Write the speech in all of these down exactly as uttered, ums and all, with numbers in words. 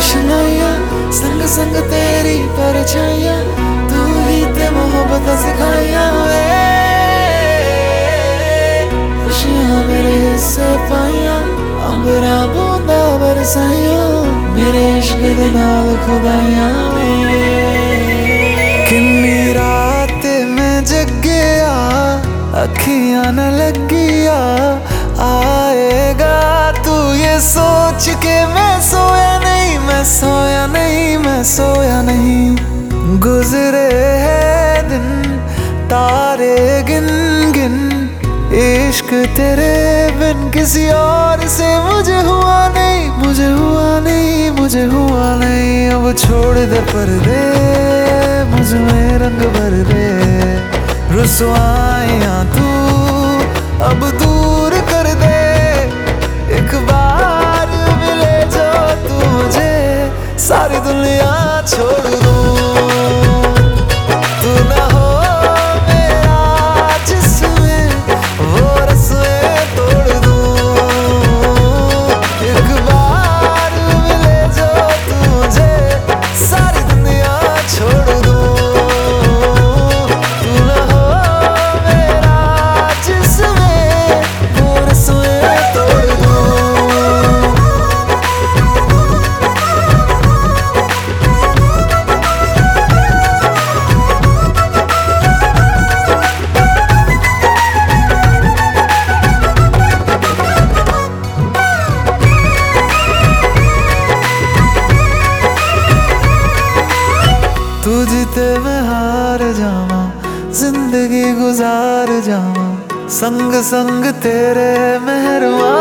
रोशनाइयाँ संग संग तेरी परछाइयाँ, तू ही ते मोहब्बत सिखाइयाँ वे। खुशियाँ मेरे हिस्से पाइयाँ, अंबरा बूंदा बरसाइयाँ, मेरे इश्क दे नाल खुदाइयाँ वे। किन्नी रात में जगिया, अखियां न लगिया, आएगा तू ये सोच के मैं सोया नहीं, मैं सोया नहीं, मैं सोया नहीं। गुजरे हैं दिन तारे गिन गिन, इश्क तेरे बिन किसी और से मुझे हुआ नहीं, मुझे हुआ नहीं, मुझे हुआ नहीं। अब छोड़ दे पर्दे, मुझ में रंग भर दे, रुसवाइयाँ तू अब दूर कर दे। एक बार मिले जो तू मुझे, सारी दुनिया छोड़ दूँ। तू ना हो मेरा जिसमें वो रस्में तोड़ दूँ। एक बार मिले जो तू मुझे, सारी दुनिया छोड़ दूँ। तू जीते मैं हार जावा, जिंदगी गुजार जावा, संग संग तेरे मेहरवा।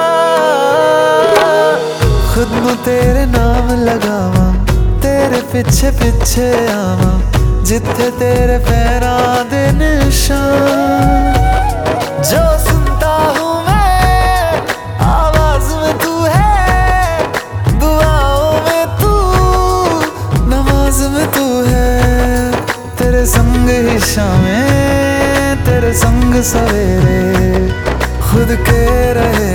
खुद नू तेरे नाम लगावा, तेरे पीछे पीछे आवा, जिथे तेरे पैरां दे निशान। जो सुनता हूँ मैं आवाज में तू है, दुआओं में तू, नमाज में तू है। तेरे संग ही शामें, तेरे संग सवेरे, खुद के रहे